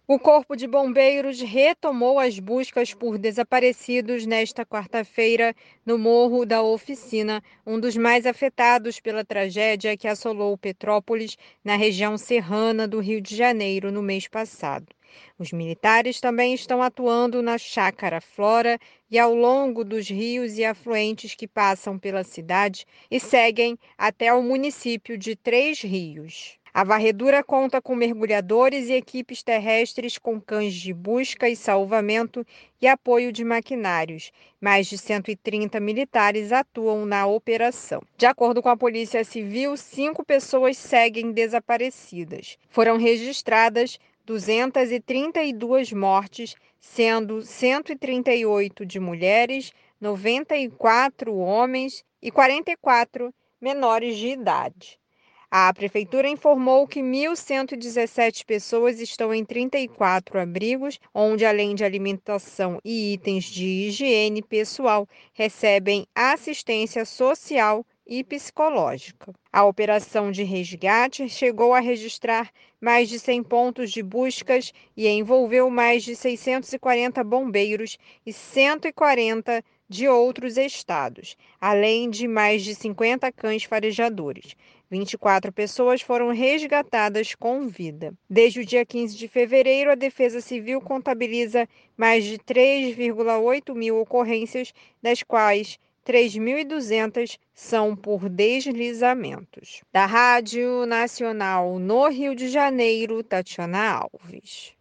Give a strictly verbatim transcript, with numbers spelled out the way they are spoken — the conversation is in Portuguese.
O Corpo de Bombeiros retomou as buscas por desaparecidos nesta quarta-feira no Morro da Oficina, um dos mais afetados pela tragédia que assolou Petrópolis, na região serrana do Rio de Janeiro, no mês passado. Os militares também estão atuando na Chácara Flora e ao longo dos rios e afluentes que passam pela cidade e seguem até o município de Três Rios. A varredura conta com mergulhadores e equipes terrestres com cães de busca e salvamento e apoio de maquinários. Mais de cento e trinta militares atuam na operação. De acordo com a Polícia Civil, cinco pessoas seguem desaparecidas. Foram registradas duzentas e trinta e duas mortes, sendo cento e trinta e oito de mulheres, noventa e quatro homens e quarenta e quatro menores de idade. A prefeitura informou que mil cento e dezessete pessoas estão em trinta e quatro abrigos, onde, além de alimentação e itens de higiene pessoal, recebem assistência social e psicológica. A operação de resgate chegou a registrar mais de cem pontos de buscas e envolveu mais de seiscentos e quarenta bombeiros e cento e quarenta de outros estados, além de mais de cinquenta cães farejadores. vinte e quatro pessoas foram resgatadas com vida. Desde o dia quinze de fevereiro, a Defesa Civil contabiliza mais de três vírgula oito mil ocorrências, das quais três mil e duzentas são por deslizamentos. Da Rádio Nacional no Rio de Janeiro, Tatiana Alves.